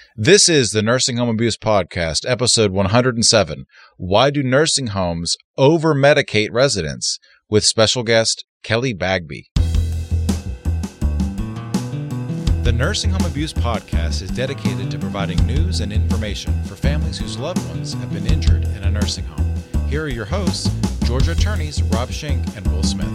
This is the Nursing Home Abuse Podcast, episode 107. Why do nursing homes over-medicate residents? With special guest Kelly Bagby. The Nursing Home Abuse Podcast is dedicated to providing news and information for families whose loved ones have been injured in a nursing home. Here are your hosts, Georgia attorneys Rob Schenk and Will Smith.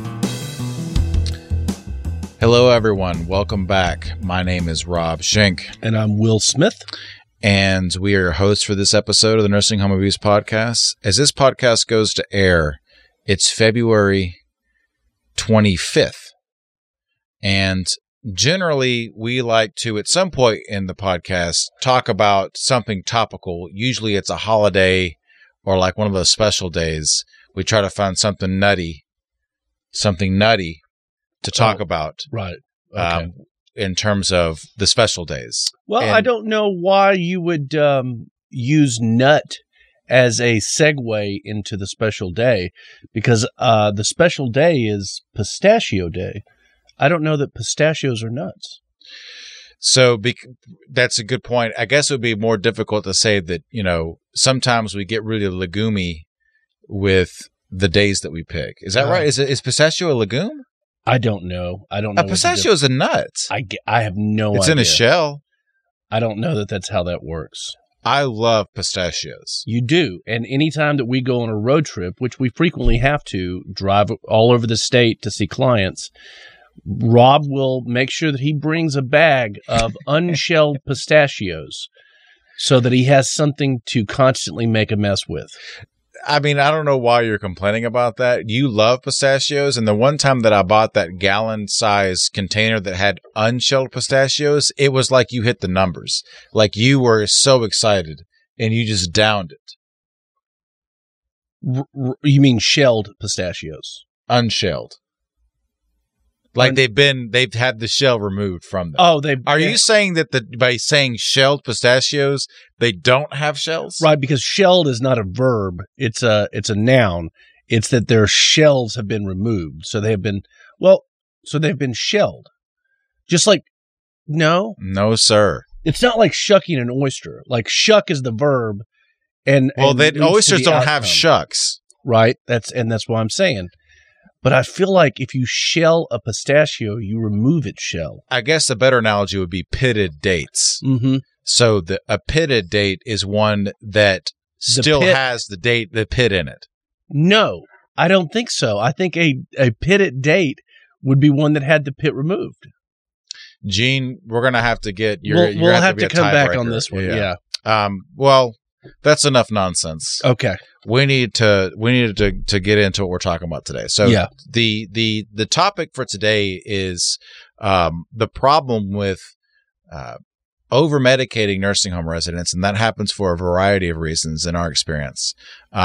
Hello, everyone. Welcome back. My name is Rob Schenk. And I'm Will Smith. And we are your hosts for this episode of the Nursing Home Abuse Podcast. As this podcast goes to air, it's February 25th. And generally, we like to, at some point in the podcast, talk about something topical. Usually it's a holiday or like one of those special days. We try to find something nutty to talk about. Right. Okay. In terms of the special days. Well, I don't know why you would use nut as a segue into the special day, because the special day is Pistachio Day. I don't know that pistachios are nuts. So that's a good point. I guess it would be more difficult to say that, sometimes we get really legumy with the days that we pick. Is that right? Is pistachio a legume? I don't know. A pistachio is a nut. I have no idea. It's in a shell. I don't know that that's how that works. I love pistachios. You do. And anytime that we go on a road trip, which we frequently have to drive all over the state to see clients, Rob will make sure that he brings a bag of unshelled pistachios so that he has something to constantly make a mess with. I mean, I don't know why you're complaining about that. You love pistachios, and the one time that I bought that gallon-size container that had unshelled pistachios, it was like you hit the numbers. Like you were so excited, and you just downed it. You mean shelled pistachios? Unshelled. Like they've had the shell removed from them. Oh, Are you saying that by saying shelled pistachios, they don't have shells? Right, because shelled is not a verb; it's a noun. It's that their shells have been removed, so they've been shelled. Just like no, sir. It's not like shucking an oyster. Like shuck is the verb, and oysters don't have shucks, right? That's why I'm saying. But I feel like if you shell a pistachio, you remove its shell. I guess the better analogy would be pitted dates. Mm-hmm. So a pitted date is one that still has the pit in it. No, I don't think so. I think a pitted date would be one that had the pit removed. Gene, we're going to have to get your. We'll have to come back on this one. Yeah. Well, that's enough nonsense. Okay. We needed to get into what we're talking about today. So the topic for today is the problem with over-medicating nursing home residents, and that happens for a variety of reasons in our experience.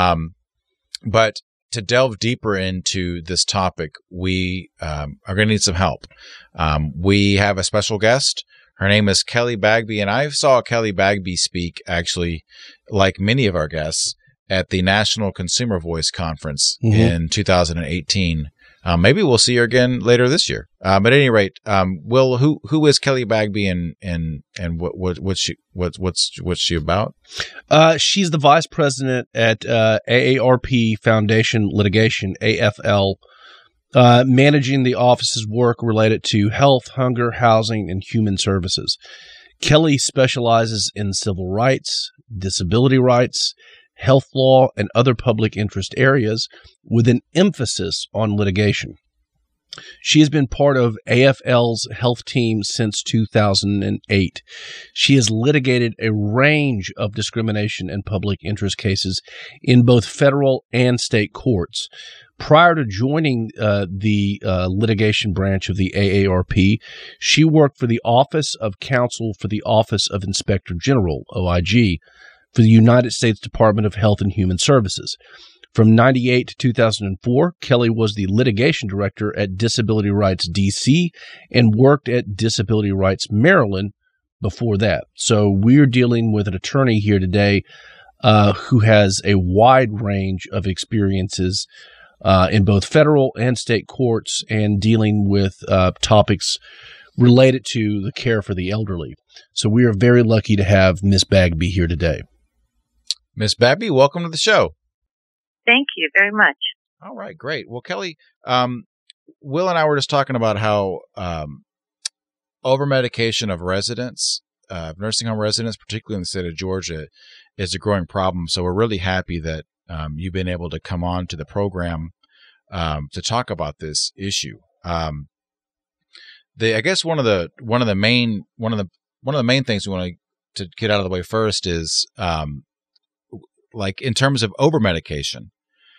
But to delve deeper into this topic, we are going to need some help. We have a special guest. Her name is Kelly Bagby, and I saw Kelly Bagby speak, actually, like many of our guests, at the National Consumer Voice Conference in 2018. Maybe we'll see her again later this year. But at any rate, Will, who is Kelly Bagby, and what's she about? She's the vice president at AARP Foundation Litigation, AFL, managing the office's work related to health, hunger, housing, and human services. Kelly specializes in civil rights, disability rights, health law, and other public interest areas with an emphasis on litigation. She has been part of AFL's health team since 2008. She has litigated a range of discrimination and public interest cases in both federal and state courts. Prior to joining the litigation branch of the AARP, she worked for the Office of Counsel for the Office of Inspector General, OIG, for the United States Department of Health and Human Services. From 1998 to 2004, Kelly was the litigation director at Disability Rights DC and worked at Disability Rights Maryland before that. So we're dealing with an attorney here today who has a wide range of experiences in both federal and state courts and dealing with topics related to the care for the elderly. So we are very lucky to have Miss Bagby here today. Miss Bagby, welcome to the show. Thank you very much. All right, great. Well, Kelly, Will and I were just talking about how over-medication of residents, nursing home residents, particularly in the state of Georgia, is a growing problem. So we're really happy that you've been able to come on to the program to talk about this issue. I guess one of the main things we want to get out of the way first is like in terms of over-medication.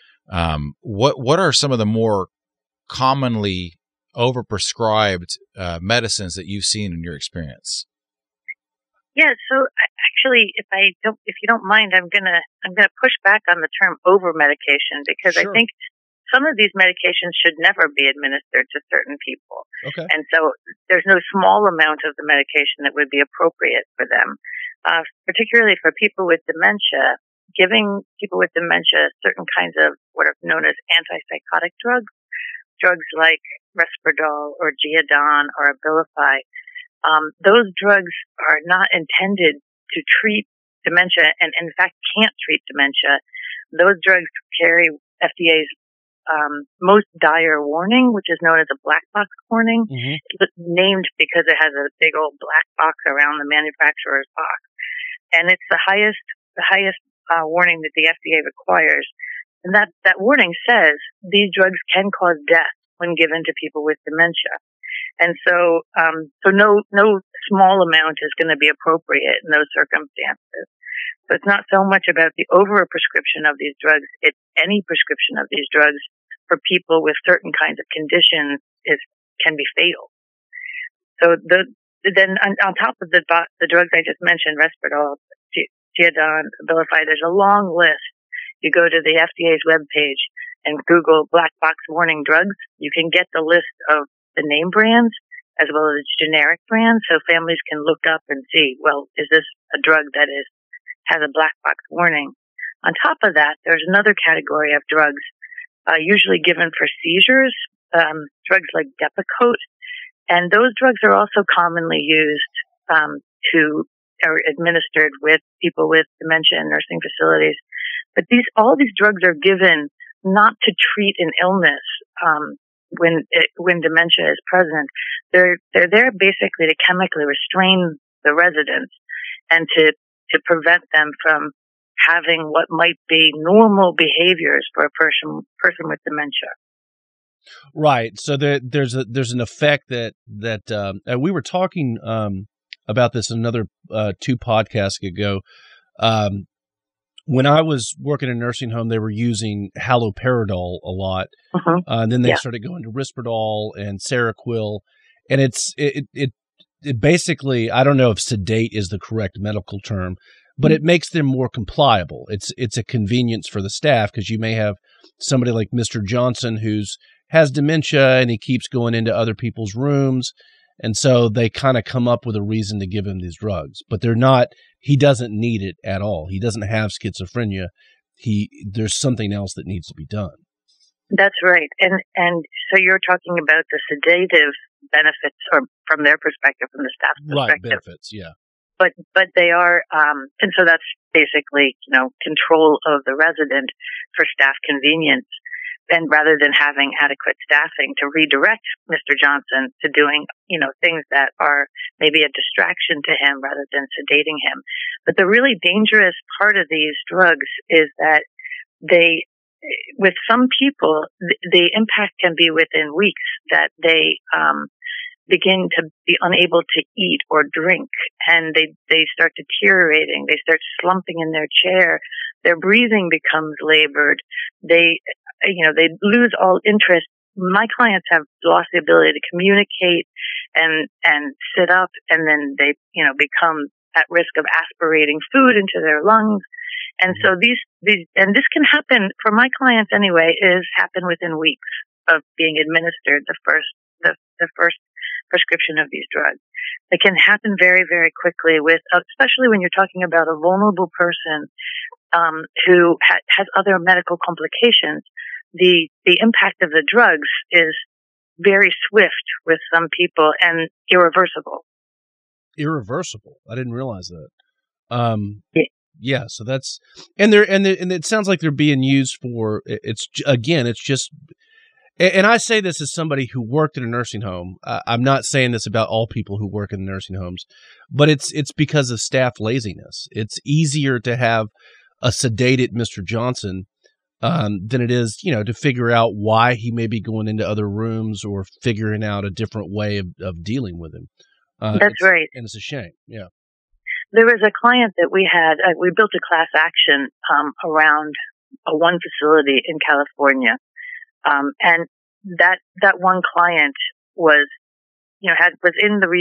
What are some of the more commonly overprescribed medicines that you've seen in your experience? Yeah, so actually, if you don't mind, I'm gonna push back on the term over medication because Sure. I think some of these medications should never be administered to certain people, Okay. and so there's no small amount of the medication that would be appropriate for them, particularly for people with dementia. Giving people with dementia certain kinds of what are known as antipsychotic drugs like Risperdal or Geodon or Abilify. Those drugs are not intended to treat dementia and in fact can't treat dementia. Those drugs carry FDA's most dire warning, which is known as a black box warning. Mm-hmm. It's named because it has a big old black box around the manufacturer's box. And it's the highest warning that the FDA requires. And that warning says these drugs can cause death when given to people with dementia. And so no small amount is going to be appropriate in those circumstances. So it's not so much about the over-prescription of these drugs. It's any prescription of these drugs for people with certain kinds of conditions can be fatal. So then on top of the drugs I just mentioned, Risperdal, Geodon, Abilify, there's a long list. You go to the FDA's webpage and Google black box warning drugs. You can get the list of the name brands as well as generic brands, so families can look up and see, well, is this a drug that has a black box warning? On top of that, there's another category of drugs, usually given for seizures, drugs like Depakote, and those drugs are also commonly used are administered with people with dementia in nursing facilities. But all these drugs are given not to treat an illness when dementia is present. They're there basically to chemically restrain the residents and to prevent them from having what might be normal behaviors for a person with dementia. Right. So there's an effect that we were talking about this another 2 podcasts ago. When I was working in a nursing home, they were using haloperidol a lot. Mm-hmm. And then they started going to Risperdal and Seroquel. And it basically, I don't know if sedate is the correct medical term, but it makes them more compliable. It's a convenience for the staff because you may have somebody like Mr. Johnson has dementia and he keeps going into other people's rooms. And so they kind of come up with a reason to give him these drugs, but he doesn't need it at all. He doesn't have schizophrenia. There's something else that needs to be done. That's right. And so you're talking about the sedative benefits or from their perspective, from the staff's perspective. Right, benefits, yeah. But they are, and so that's basically, control of the resident for staff convenience. And rather than having adequate staffing to redirect Mr. Johnson to doing, things that are maybe a distraction to him rather than sedating him. But the really dangerous part of these drugs is that with some people, the impact can be within weeks that they, begin to be unable to eat or drink, and they start deteriorating. They start slumping in their chair. Their breathing becomes labored. They lose all interest. My clients have lost the ability to communicate and sit up, and then they, become at risk of aspirating food into their lungs. And so and this can happen for my clients anyway, happen within weeks of being administered the first prescription of these drugs. It can happen very, very quickly especially when you're talking about a vulnerable person, who has other medical complications. The impact of the drugs is very swift with some people and irreversible. Irreversible. I didn't realize that. Yeah. Yeah, so that's and it sounds like they're being used for it's just and I say this as somebody who worked in a nursing home. I'm not saying this about all people who work in nursing homes, but it's because of staff laziness. It's easier to have a sedated Mr. Johnson than it is, to figure out why he may be going into other rooms or figuring out a different way of dealing with him. That's right. And it's a shame. Yeah. There was a client that we had, we built a class action around one facility in California. And that one client was, was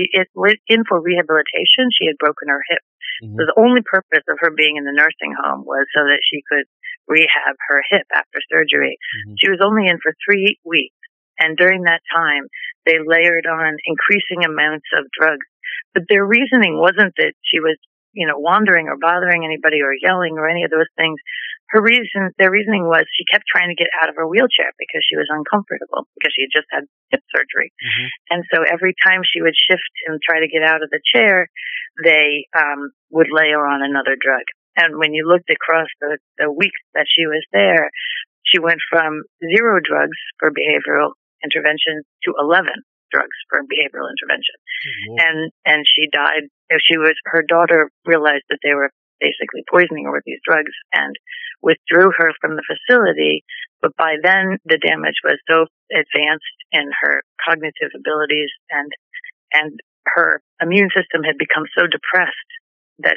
in for rehabilitation. She had broken her hip. Mm-hmm. So the only purpose of her being in the nursing home was so that she could rehab her hip after surgery. Mm-hmm. She was only in for 3 weeks. And during that time, they layered on increasing amounts of drugs. But their reasoning wasn't that she was, wandering or bothering anybody or yelling or any of those things. Their reasoning was she kept trying to get out of her wheelchair because she was uncomfortable because she had just had hip surgery. Mm-hmm. And so every time she would shift and try to get out of the chair, they would layer on another drug. And when you looked across the weeks that she was there, she went from 0 drugs for behavioral intervention to 11 drugs for behavioral intervention. Mm-hmm. And she died. Her daughter realized that they were basically poisoning her with these drugs and withdrew her from the facility. But by then the damage was so advanced in her cognitive abilities and her immune system had become so depressed that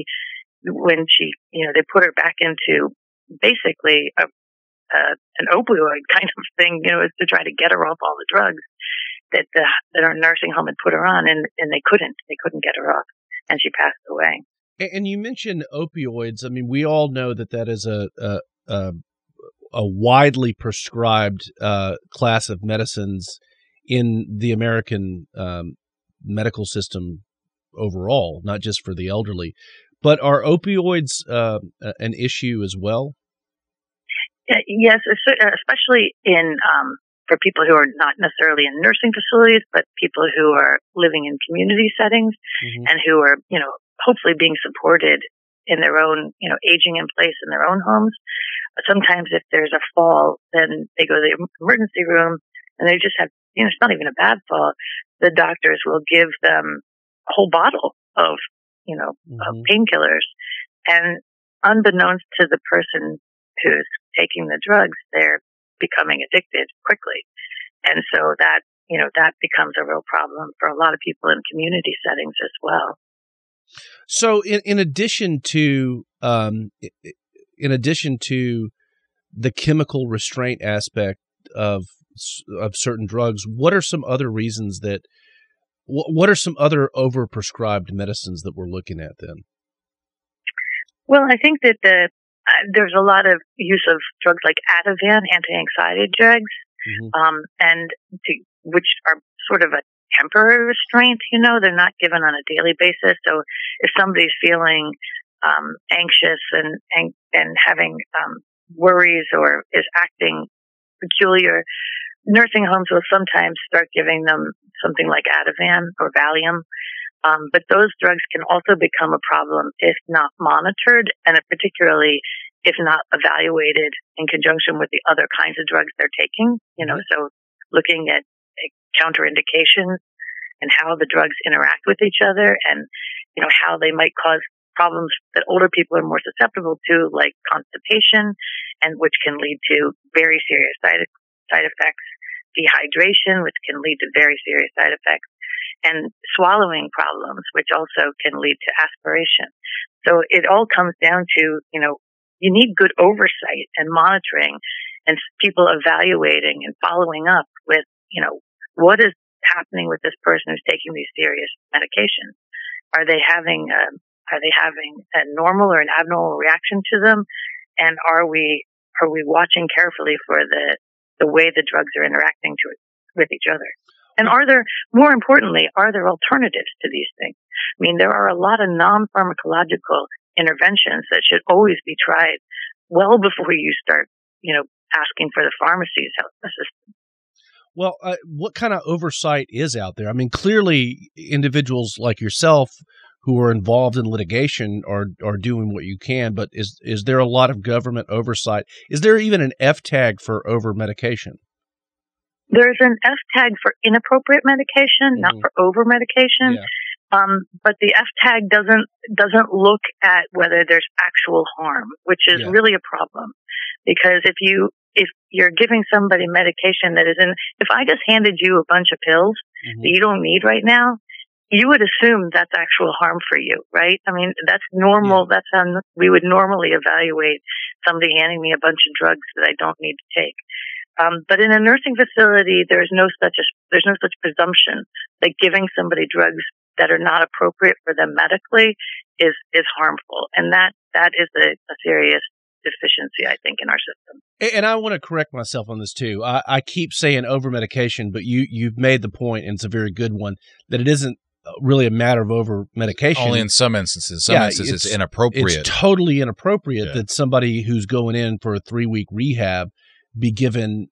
when they put her back into basically an opioid kind of thing, to try to get her off all the drugs that our nursing home had put her on, and they couldn't get her off, and she passed away. And you mentioned opioids. I mean, we all know that is a widely prescribed class of medicines in the American medical system overall, not just for the elderly. But are opioids an issue as well? Yes, especially in for people who are not necessarily in nursing facilities, but people who are living in community settings Mm-hmm. and who are, hopefully being supported in their own, aging in place in their own homes. Sometimes if there's a fall, then they go to the emergency room and they just have, it's not even a bad fall. The doctors will give them a whole bottle of, Mm-hmm. of painkillers. And unbeknownst to the person who's taking the drugs, they're becoming addicted quickly. And so that becomes a real problem for a lot of people in community settings as well. So in addition to the chemical restraint aspect of certain drugs, what are some other reasons what are some other overprescribed medicines that we're looking at then? Well, I think that there's a lot of use of drugs like Ativan, anti-anxiety drugs, Mm-hmm. which are sort of a temporary restraint. They're not given on a daily basis. So if somebody's feeling anxious and having worries or is acting peculiar, nursing homes will sometimes start giving them something like Ativan or Valium. But those drugs can also become a problem if not monitored, and particularly if not evaluated in conjunction with the other kinds of drugs they're taking. So looking at counterindications and how the drugs interact with each other and, how they might cause problems that older people are more susceptible to, like constipation, and which can lead to very serious side effects, dehydration, which can lead to very serious side effects, and swallowing problems, which also can lead to aspiration. So it all comes down to, you need good oversight and monitoring and people evaluating and following up with, what is happening with this person who's taking these serious medications? Are they having a normal or an abnormal reaction to them? And are we watching carefully for the way the drugs are interacting with each other? And more importantly, are there alternatives to these things? I mean, there are a lot of non-pharmacological interventions that should always be tried well before you start, asking for the pharmacy's help assistance. Well, what kind of oversight is out there? I mean, clearly individuals like yourself who are involved in litigation are doing what you can, but is there a lot of government oversight? Is there even an F tag for over medication? There's an F tag for inappropriate medication, not for over medication. Yeah. But the F tag doesn't look at whether there's actual harm, which is really a problem. Because if you're giving somebody medication that if I just handed you a bunch of pills that you don't need right now, you would assume that's actual harm for you, right? I mean, that's normal. That's how we would normally evaluate somebody handing me a bunch of drugs that I don't need to take. But in a nursing facility, there's no such presumption that giving somebody drugs that are not appropriate for them medically is harmful, and that is a serious deficiency, I think, in our system. And I want to correct myself on this too. I keep saying over medication, but you've made the point, and it's a very good one, that it isn't really a matter of over medication. Only in some instances. Some instances it's inappropriate. It's totally inappropriate that somebody who's going in for a 3-week rehab be given,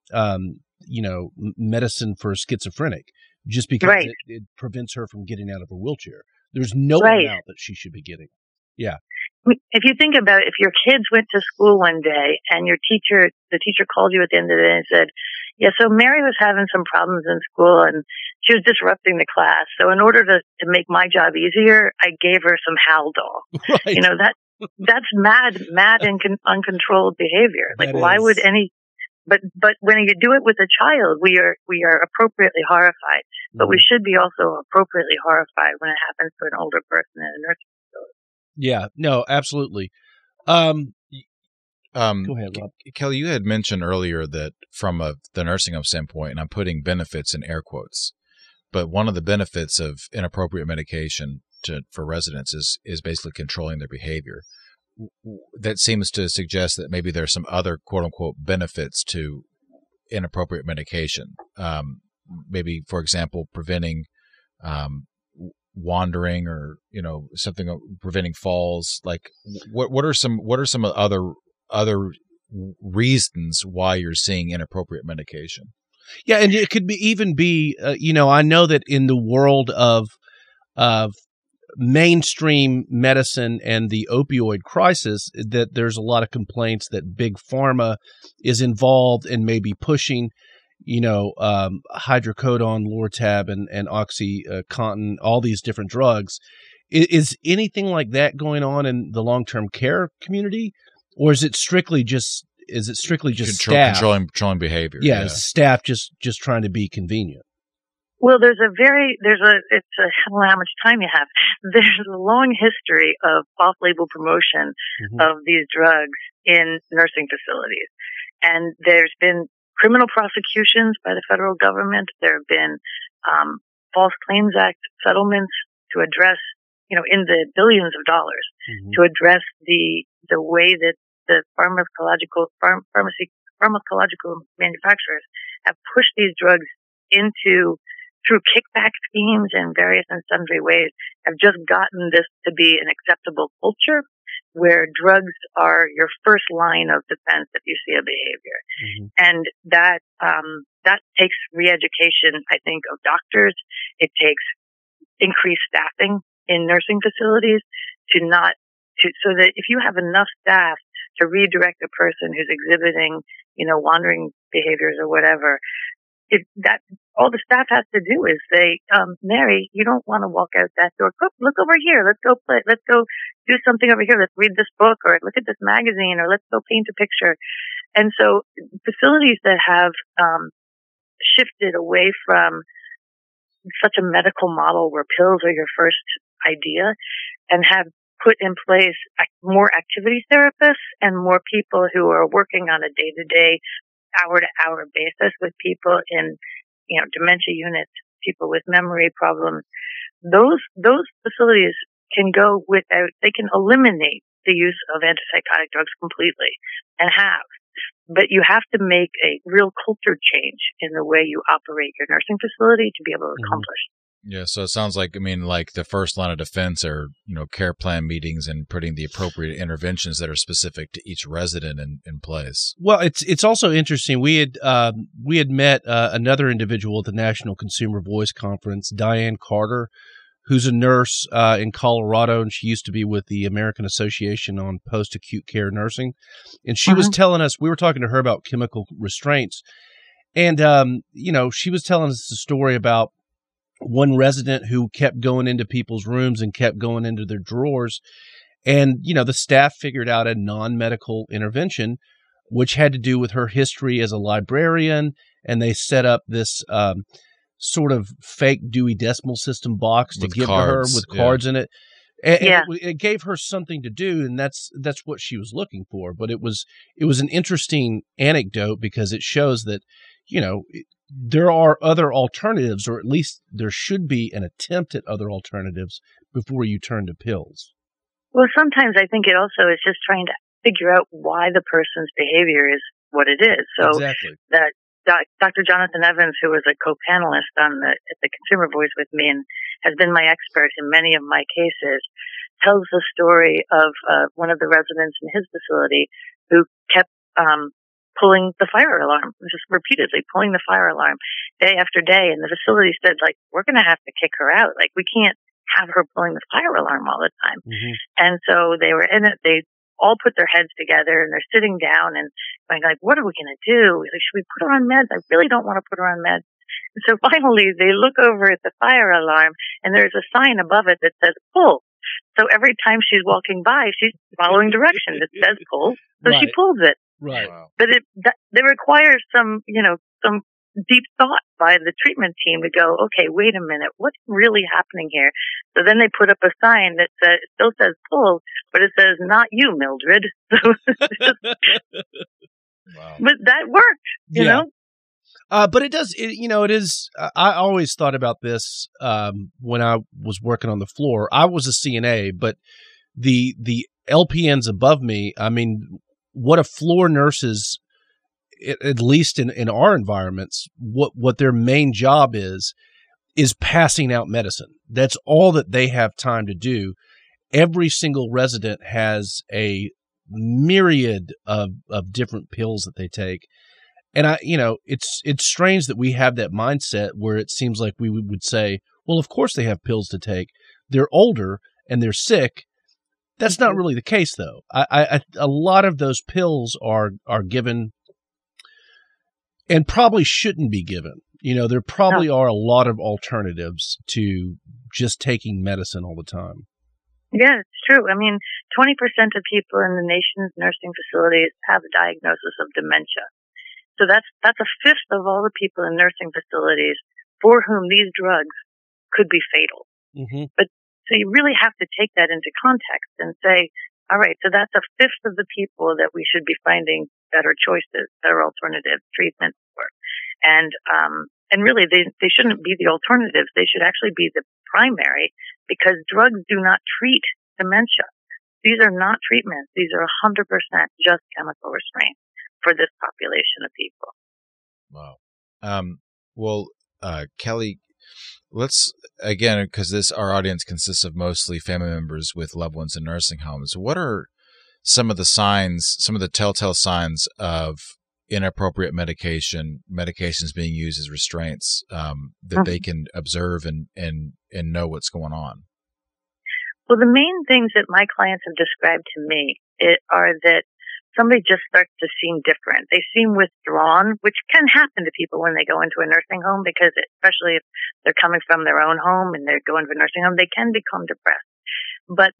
medicine for a schizophrenic just because it prevents her from getting out of her wheelchair. There's no amount that she should be getting. Yeah. If you think about it, if your kids went to school one day and the teacher called you at the end of the day and said, yeah, so Mary was having some problems in school and she was disrupting the class. So in order to make my job easier, I gave her some Haldol. Right. That's mad and uncontrolled behavior. Like, why would any, but when you do it with a child, we are appropriately horrified, but we should be also appropriately horrified when it happens to an older person in a nursing facility. Yeah, no, absolutely. Go ahead, Rob. Kelly, you had mentioned earlier that from the nursing home standpoint, and I'm putting benefits in air quotes, but one of the benefits of inappropriate medication for residents is basically controlling their behavior. That seems to suggest that maybe there's some other quote unquote benefits to inappropriate medication. Maybe, for example, preventing wandering, or something, preventing falls. Like, what are some other reasons why you're seeing inappropriate medication? Yeah, and it could even be I know that in the world of mainstream medicine and the opioid crisis, that there's a lot of complaints that big pharma is involved and maybe pushing hydrocodone, Lortab, and OxyContin, all these different drugs. Is anything like that going on in the long-term care community, or is it strictly just staff controlling behavior? Yeah, is staff just trying to be convenient? Well, I don't know how much time you have. There's a long history of off-label promotion of these drugs in nursing facilities, and there's been criminal prosecutions by the federal government. There have been False Claims Act settlements to address, in the billions of dollars, to address the way that the pharmacological manufacturers have pushed these drugs through kickback schemes and various and sundry ways, have just gotten this to be an acceptable culture where drugs are your first line of defense if you see a behavior. And that takes re-education, I think, of doctors. It takes increased staffing in nursing facilities so that if you have enough staff to redirect a person who's exhibiting, wandering behaviors or whatever, all the staff has to do is say, Mary, you don't want to walk out that door. Look over here. Let's go play. Let's go do something over here. Let's read this book, or look at this magazine, or let's go paint a picture. And so facilities that have shifted away from such a medical model where pills are your first idea, and have put in place more activity therapists and more people who are working on a day-to-day, hour-to-hour basis with people in, dementia units, people with memory problems. Those facilities can they can eliminate the use of antipsychotic drugs completely, and have. But you have to make a real culture change in the way you operate your nursing facility to be able to accomplish. Yeah, so it sounds like, I mean, like the first line of defense are, care plan meetings and putting the appropriate interventions that are specific to each resident in place. Well, it's also interesting. We had met another individual at the National Consumer Voice Conference, Diane Carter, who's a nurse in Colorado, and she used to be with the American Association on Post-Acute Care Nursing. And she was telling us, we were talking to her about chemical restraints, and she was telling us the story about one resident who kept going into people's rooms and kept going into their drawers. And, the staff figured out a non-medical intervention, which had to do with her history as a librarian. And they set up this sort of fake Dewey Decimal System box to give cards, to her with cards in it. And it gave her something to do. And that's what she was looking for. But it was an interesting anecdote because it shows that, there are other alternatives, or at least there should be an attempt at other alternatives before you turn to pills. Well, sometimes I think it also is just trying to figure out why the person's behavior is what it is. So exactly. That Dr. Jonathan Evans, who was a co-panelist at the Consumer Voice with me and has been my expert in many of my cases, tells the story of one of the residents in his facility who kept pulling the fire alarm, just repeatedly pulling the fire alarm day after day. And the facility said, we're going to have to kick her out. We can't have her pulling the fire alarm all the time. Mm-hmm. And so they were in it. They all put their heads together and they're sitting down and going what are we going to do? Should we put her on meds? I really don't want to put her on meds. And so finally they look over at the fire alarm and there's a sign above it that says pull. So every time she's walking by, she's following directions. It says pull. So she pulls it. Right. But it requires some deep thought by the treatment team to go, okay, wait a minute, what's really happening here? So then they put up a sign that still says pull, but it says not you, Mildred. Wow. But that worked, you know? But it does, it is, I always thought about this, when I was working on the floor. I was a CNA, but the LPNs above me, I mean, what a floor nurses, at least in our environments, what their main job is passing out medicine. That's all that they have time to do. Every single resident has a myriad of different pills that they take. And it's strange that we have that mindset where it seems like we would say, well, of course they have pills to take. They're older and they're sick. That's not really the case, though. A lot of those pills are given and probably shouldn't be given. There probably are a lot of alternatives to just taking medicine all the time. Yeah, it's true. I mean, 20% of people in the nation's nursing facilities have a diagnosis of dementia. So that's a fifth of all the people in nursing facilities for whom these drugs could be fatal. Mm-hmm. But so you really have to take that into context and say, all right, so that's a fifth of the people that we should be finding better choices, better alternative treatments for. And really they shouldn't be the alternatives. They should actually be the primary because drugs do not treat dementia. These are not treatments. These are 100% just chemical restraint for this population of people. Wow. Well, Kelly, let's, again, because our audience consists of mostly family members with loved ones in nursing homes. What are some of the signs, some of the telltale signs of inappropriate medications being used as restraints that they can observe and know what's going on? Well, the main things that my clients have described to me are that somebody just starts to seem different. They seem withdrawn, which can happen to people when they go into a nursing home because especially if they're coming from their own home and they're going to a nursing home, they can become depressed. But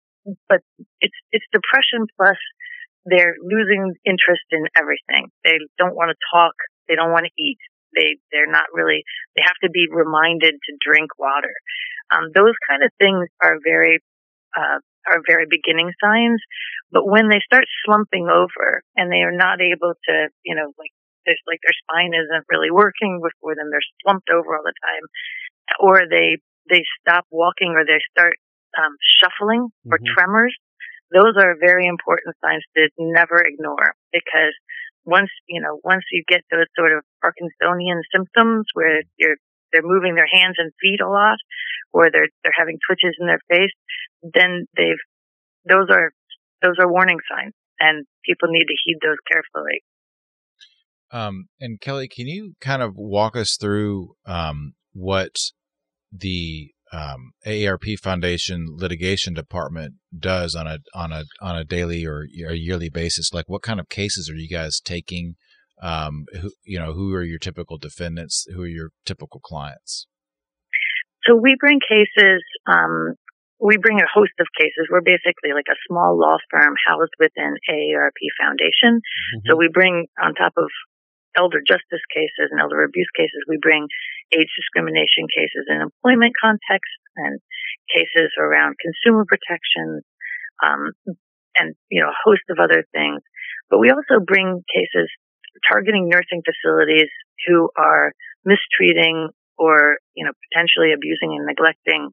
it's depression plus they're losing interest in everything. They don't want to talk. They don't want to eat. They're not really, they have to be reminded to drink water. Those kind of things are very beginning signs. But when they start slumping over and they are not able to, their spine isn't really working before them, they're slumped over all the time, or they stop walking or they start shuffling or tremors, those are very important signs to never ignore because once you get those sort of Parkinsonian symptoms where you're they're moving their hands and feet a lot, or they're having twitches in their face, then those are warning signs, and people need to heed those carefully. And Kelly, can you kind of walk us through what the AARP Foundation litigation department does on a daily or a yearly basis? Like, what kind of cases are you guys taking? Who are your typical defendants? Who are your typical clients? So we bring cases. We bring a host of cases. We're basically like a small law firm housed within AARP Foundation. Mm-hmm. So we bring, on top of elder justice cases and elder abuse cases, we bring age discrimination cases in employment context and cases around consumer protection, and, a host of other things. But we also bring cases targeting nursing facilities who are mistreating or, potentially abusing and neglecting,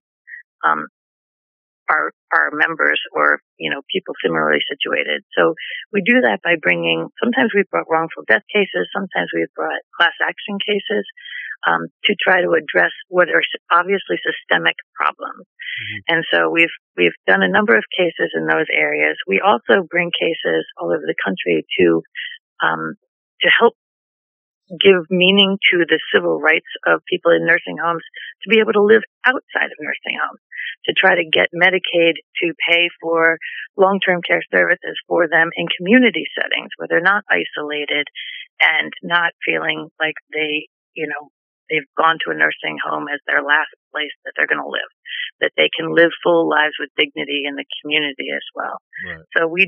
our members or, people similarly situated. So we do that by sometimes we've brought wrongful death cases, sometimes we've brought class action cases, to try to address what are obviously systemic problems. Mm-hmm. And so we've done a number of cases in those areas. We also bring cases all over the country to help give meaning to the civil rights of people in nursing homes to be able to live outside of nursing homes, to try to get Medicaid to pay for long-term care services for them in community settings where they're not isolated and not feeling like they've gone to a nursing home as their last place that they're going to live, that they can live full lives with dignity in the community as well. Right. So we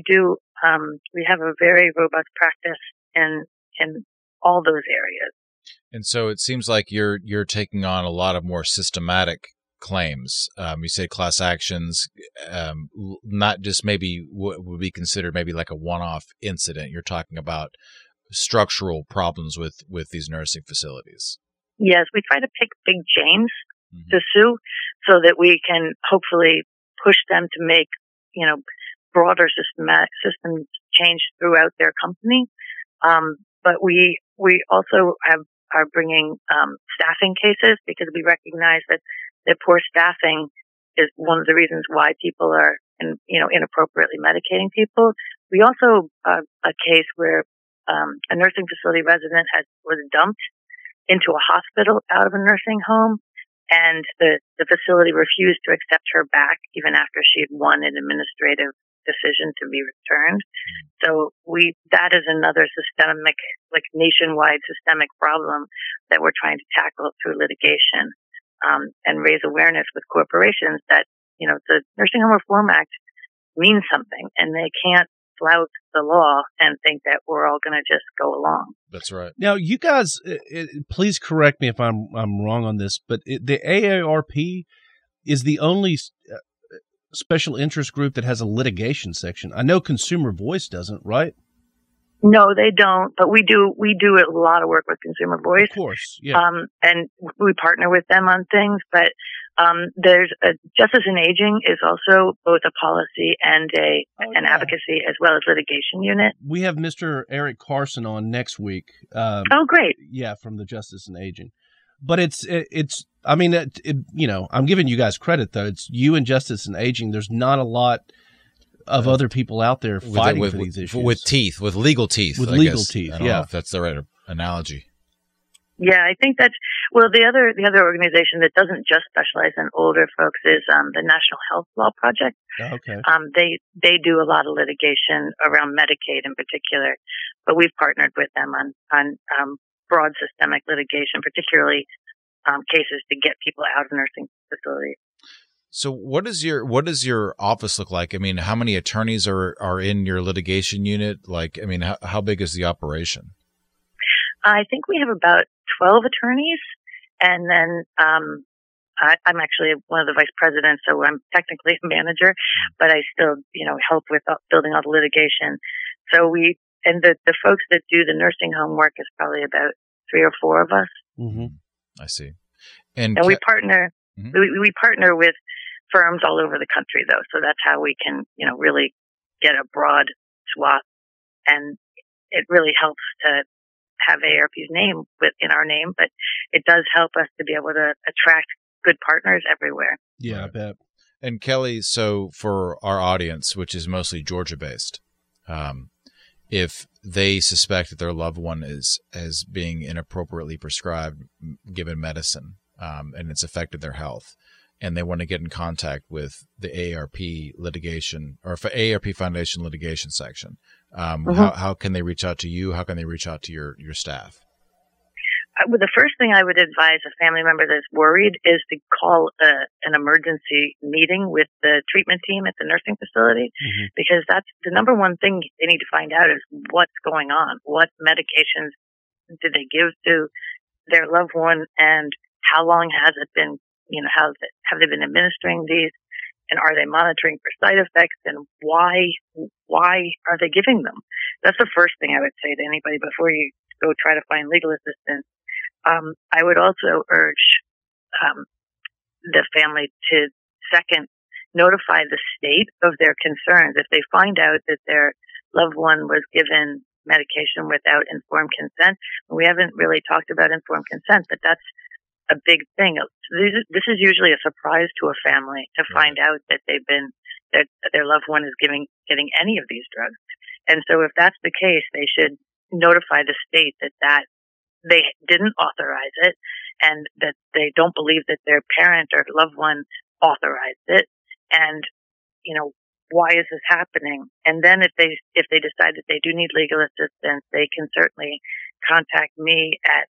have a very robust practice in all those areas. And so it seems like you're taking on a lot of more systematic claims. You say class actions, not just maybe what would be considered maybe like a one-off incident. You're talking about structural problems with these nursing facilities. Yes, we try to pick big chains to sue so that we can hopefully push them to make, broader systems change throughout their company. But we also are bringing staffing cases because we recognize that poor staffing is one of the reasons why people are inappropriately medicating people. We also a case where a nursing facility resident was dumped into a hospital out of a nursing home, and the facility refused to accept her back even after she had won an administrative decision to be returned. So that is another systemic, like nationwide systemic problem that we're trying to tackle through litigation, and raise awareness with corporations that, the Nursing Home Reform Act means something, and they can't flout the law and think that we're all going to just go along. That's right. Now, you guys, please correct me if I'm wrong on this, but the AARP is the only special interest group that has a litigation section. I know Consumer Voice doesn't, right? No, they don't, but we do a lot of work with Consumer Voice. Of course, yeah. And we partner with them on things, but there's Justice and Aging is also both a policy and an advocacy as well as litigation unit. We have Mr. Eric Carson on next week. Oh, great. Yeah, from the Justice and Aging. But I'm giving you guys credit, though. It's you and Justice and Aging. There's not a lot of other people out there fighting for these issues. With legal teeth. With legal teeth, I don't know if that's the right analogy. Yeah, I think that's, the other organization that doesn't just specialize in older folks is the National Health Law Project. Okay. They do a lot of litigation around Medicaid in particular, but we've partnered with them on broad systemic litigation, particularly cases to get people out of nursing facilities. So what does your office look like? I mean, how many attorneys are in your litigation unit? Like, I mean, how big is the operation? I think we have about 12 attorneys, and then I'm actually one of the vice presidents, so I'm technically a manager, but I still, help with building all the litigation. So the folks that do the nursing home work is probably about 3 or 4 of us. Mm-hmm. I see. And we partner. Mm-hmm. We partner with firms all over the country, though, so that's how we can, really get a broad swath, and it really helps to have AARP's name in our name, but it does help us to be able to attract good partners everywhere. Yeah, I bet. And Kelly, so for our audience, which is mostly Georgia-based, if they suspect that their loved one is as being inappropriately prescribed, given medicine, and it's affected their health, and they want to get in contact with the AARP litigation or AARP Foundation litigation section, how can they reach out to you? How can they reach out to your staff? Well, the first thing I would advise a family member that's worried is to call an emergency meeting with the treatment team at the nursing facility, because that's the number one thing they need to find out is what's going on. What medications did they give to their loved one, and how long has it been, have they been administering these, and are they monitoring for side effects, and why are they giving them? That's the first thing I would say to anybody before you go try to find legal assistance. I would also urge the family to, second, notify the state of their concerns. If they find out that their loved one was given medication without informed consent, we haven't really talked about informed consent, but that's a big thing. This is usually a surprise to a family to find out that their loved one is getting any of these drugs. And so if that's the case, they should notify the state that they didn't authorize it, and that they don't believe that their parent or loved one authorized it, and why is this happening? And then if they decide that they do need legal assistance, they can certainly contact me at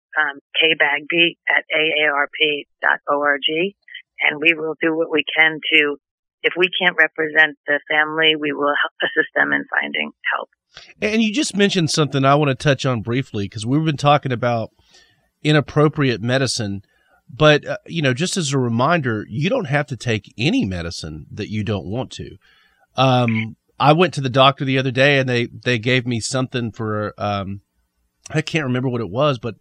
kbagby@aarp.org, and we will do what we can to. If we can't represent the family, we will assist them in finding help. And you just mentioned something I want to touch on briefly, because we've been talking about inappropriate medicine, but just as a reminder, you don't have to take any medicine that you don't want to. I went to the doctor the other day, and they gave me something for I can't remember what it was, but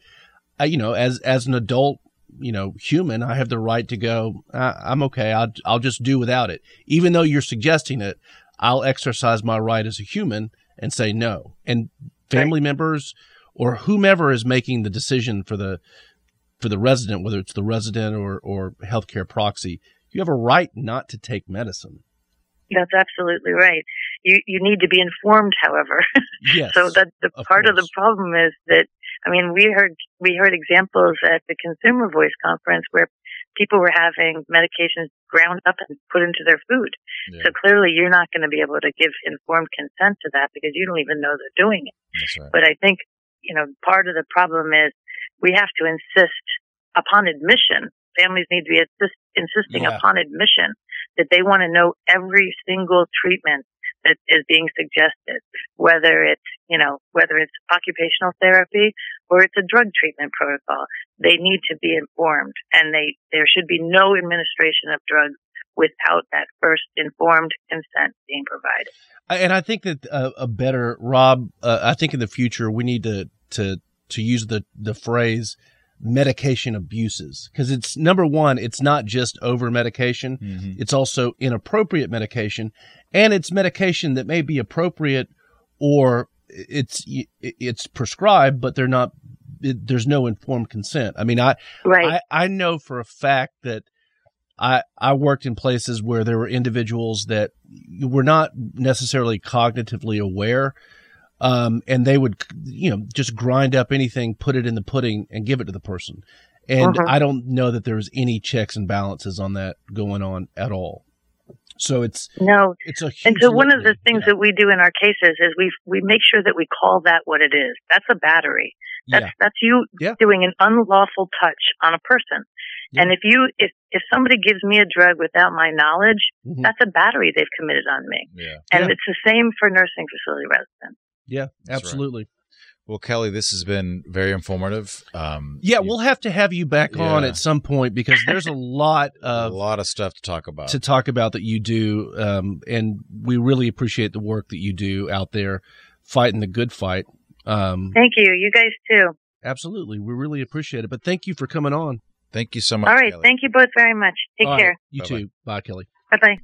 as an adult human, I have the right to go, I'm okay. I'll just do without it. Even though you're suggesting it, I'll exercise my right as a human and say no. And family members or whomever is making the decision for the resident, whether it's the resident or healthcare proxy, you have a right not to take medicine. That's absolutely right. You need to be informed, however. Yes. So that the part of the problem is that, we heard examples at the Consumer Voice conference where people were having medications ground up and put into their food. Yeah. So clearly you're not going to be able to give informed consent to that because you don't even know they're doing it. That's right. But I think, part of the problem is we have to insist upon admission. Families need to be insisting upon admission that they want to know every single treatment that is being suggested, whether it's occupational therapy or it's a drug treatment protocol. They need to be informed, and there should be no administration of drugs without that first informed consent being provided. And I think that Rob, I think in the future we need to use the phrase medication abuses, because it's number one, it's not just over medication. Mm-hmm. It's also inappropriate medication, and it's medication that may be appropriate or it's prescribed, but there's no informed consent. I know for a fact that I worked in places where there were individuals that were not necessarily cognitively aware. And they would, just grind up anything, put it in the pudding, and give it to the person. And I don't know that there's any checks and balances on that going on at all. So it's a huge. And so one of the things that we do in our cases is we make sure that we call that what it is. That's a battery. That's you doing an unlawful touch on a person. Yeah. And if somebody gives me a drug without my knowledge, that's a battery they've committed on me. Yeah. And it's the same for nursing facility residents. Yeah, absolutely. Right. Well, Kelly, this has been very informative. We'll have to have you back on at some point, because there's a lot of stuff to talk about that you do, and we really appreciate the work that you do out there fighting the good fight. Thank you. You guys too. Absolutely, we really appreciate it. But thank you for coming on. Thank you so much. All right, Kelly. Thank you both very much. Take care. Right. You too. Bye, Kelly. Bye-bye.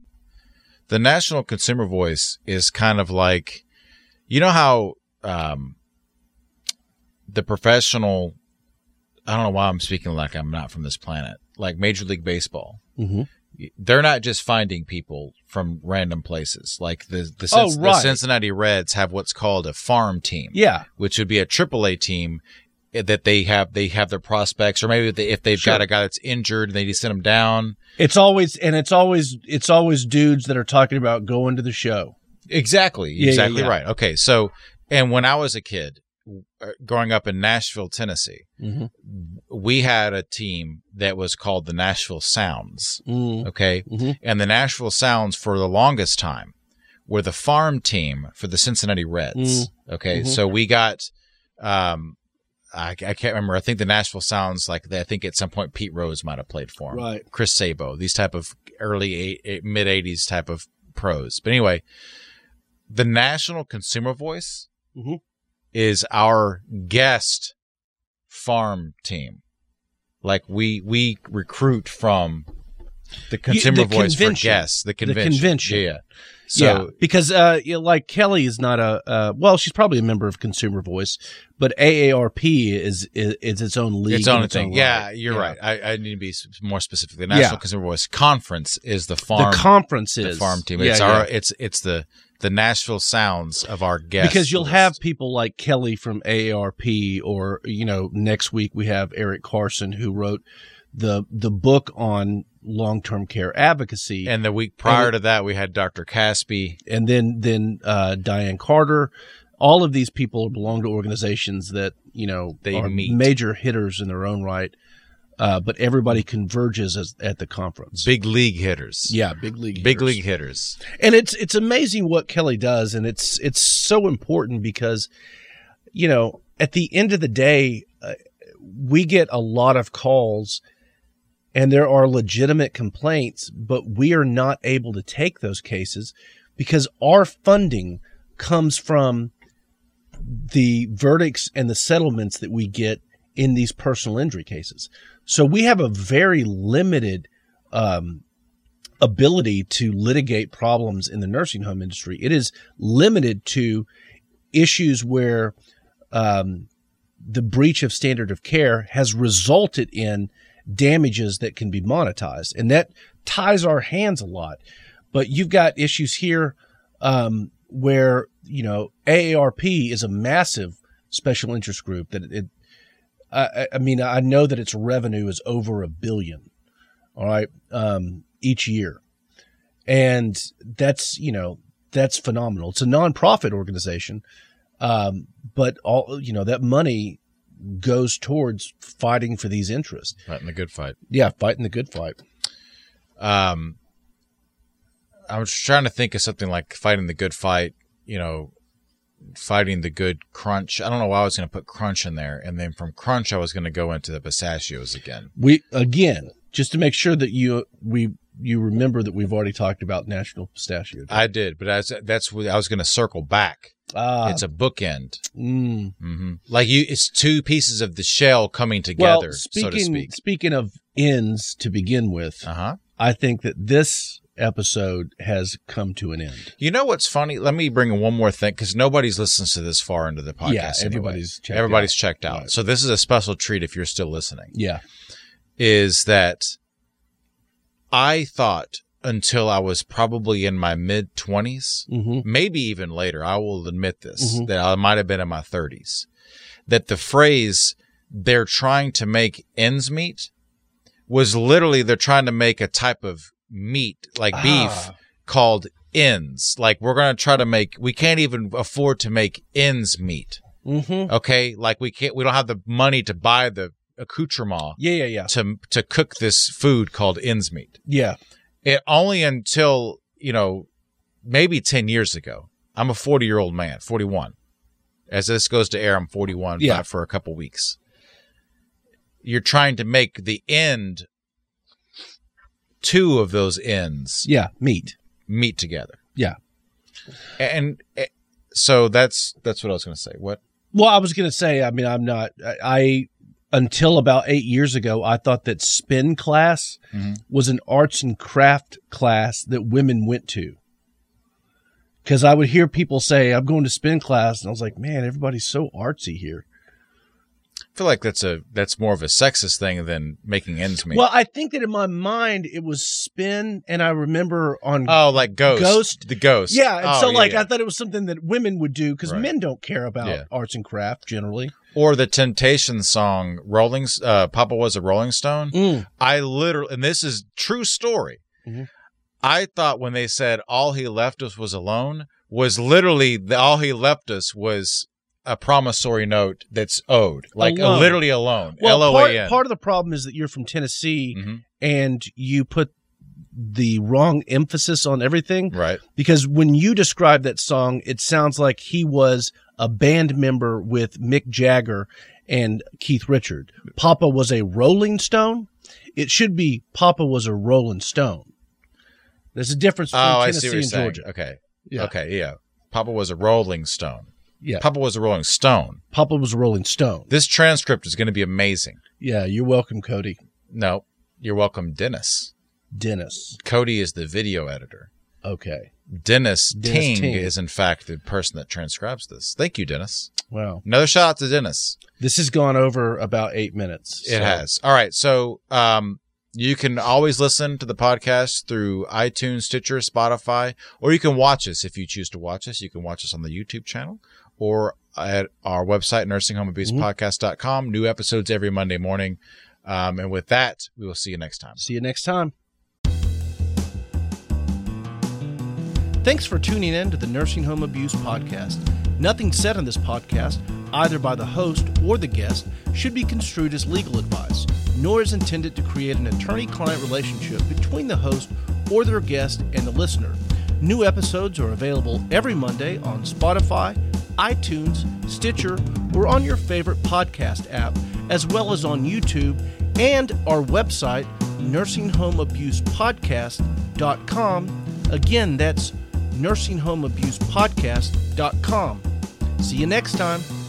The National Consumer Voice is kind of like, how the professional, I don't know why I'm speaking like I'm not from this planet, like Major League Baseball. Mm-hmm. They're not just finding people from random places. Like the Cincinnati Reds have what's called a farm team. Yeah. Which would be a AAA team that they have their prospects, or maybe if they've got a guy that's injured and they just send him down. It's always dudes that are talking about going to the show. Exactly. Right. Okay. So, and when I was a kid, growing up in Nashville, Tennessee, mm-hmm. we had a team that was called the Nashville Sounds. Mm-hmm. Okay. Mm-hmm. And the Nashville Sounds for the longest time were the farm team for the Cincinnati Reds. Mm-hmm. Okay. Mm-hmm. So we got, I can't remember. I think the Nashville Sounds, I think at some point Pete Rose might have played for him. Right. Chris Sabo, these type of early mid 80s type of pros. But anyway, the National Consumer Voice mm-hmm. is our guest farm team. Like we recruit from the Consumer Voice for guests. The convention. Yeah. So because like Kelly is not she's probably a member of Consumer Voice, but AARP is its own league. Its own thing. Yeah, you're right. I need to be more specific. The National Consumer Voice Conference is the farm. The conference is the farm team. Yeah, it's the Nashville Sounds of our guests. Because you'll have people like Kelly from AARP, or next week we have Eric Carson, who wrote the book on long-term care advocacy, and the week prior to that we had Dr. Caspi, and then Diane Carter. All of these people belong to organizations that they are meet. Major hitters in their own right, but everybody converges at the conference. Big league hitters. Yeah, big league hitters. And it's amazing what Kelly does, and it's so important because at the end of the day, we get a lot of calls. And there are legitimate complaints, but we are not able to take those cases because our funding comes from the verdicts and the settlements that we get in these personal injury cases. So we have a very limited ability to litigate problems in the nursing home industry. It is limited to issues where the breach of standard of care has resulted in damages that can be monetized, and that ties our hands a lot. But you've got issues here where AARP is a massive special interest group that I know that its revenue is over $1 billion, all right, each year, and that's phenomenal. It's a nonprofit organization, but all that money goes towards fighting for these interests. Fighting the good fight. Yeah, fighting the good fight. I was trying to think of something like fighting the good fight, fighting the good crunch. I don't know why I was going to put crunch in there. And then from crunch, I was going to go into the pistachios again. Just to make sure that you remember that we've already talked about National Pistachio Day. I did, but that's what I was going to circle back. It's a bookend. Mm-hmm. Like it's two pieces of the shell coming together, so to speak. Speaking of ends to begin with, I think that this episode has come to an end. You know what's funny? Let me bring in one more thing, because nobody's listens to this far into the podcast. Yeah, everybody's checked out. Right. So this is a special treat if you're still listening. Yeah. Is that I thought until I was probably in my mid-20s, mm-hmm. maybe even later, I will admit this, mm-hmm. that I might have been in my 30s, that the phrase, they're trying to make ends meet, was literally they're trying to make a type of meat, like beef, called ends. Like we're going to try to we can't even afford to make ends meet. Mm-hmm. Okay? Like we don't have the money to buy the accoutrement yeah. to cook this food called ends meat. Yeah. It only until, maybe 10 years ago. I'm a 40-year-old man, 41. As this goes to air, I'm 41 for a couple weeks. You're trying to make the end, two of those ends. Yeah, meet together. Yeah. And so that's what I was going to say. What? Well, I was going to say, until about 8 years ago, I thought that spin class mm-hmm. was an arts and craft class that women went to. Because I would hear people say, I'm going to spin class. And I was like, man, everybody's so artsy here. feel like that's more of a sexist thing than making ends meet. Well, I think that in my mind it was Spin, and I remember on like Ghost. The Ghost. Yeah, and so yeah. I thought it was something that women would do because Right. men don't care about arts and craft generally. Or the Temptations song, Papa Was a Rolling Stone. I literally, and this is true story. Mhm. I thought when they said all he left us was alone was literally all he left us was a promissory note that's owed, like Alone. literally alone. Well, LOAN. part of the problem is that you're from Tennessee Mhm. and you put the wrong emphasis on everything. Right. Because when you describe that song, it sounds like he was a band member with Mick Jagger and Keith Richard. Papa was a Rolling Stone. It should be Papa was a Rolling Stone. There's a difference between I see Tennessee what you're and saying. Georgia. Okay. Yeah. Okay. Yeah. Papa was a Rolling Stone. Yeah. Papa was a Rolling Stone. Papa was a Rolling Stone. This transcript is going to be amazing. Yeah, you're welcome, Cody. No, you're welcome, Dennis. Dennis. Cody is the video editor. Okay. Dennis Ting Ting. is, in fact, the person that transcribes this. Thank you, Dennis. Wow. Another shout out to Dennis. This has gone over about 8 minutes. It has. All right. So you can always listen to the podcast through iTunes, Stitcher, Spotify, or you can watch us if you choose to watch us. You can watch us on the YouTube channel or at our website, nursinghomeabusepodcast.com. New episodes every Monday morning. And with that, we will see you next time. See you next time. Thanks for tuning in to the Nursing Home Abuse Podcast. Nothing said on this podcast, either by the host or the guest, should be construed as legal advice, nor is intended to create an attorney-client relationship between the host or their guest and the listener. New episodes are available every Monday on Spotify, iTunes, Stitcher, or on your favorite podcast app, as well as on YouTube and our website, nursinghomeabusepodcast.com. Again, that's nursinghomeabusepodcast.com. See you next time.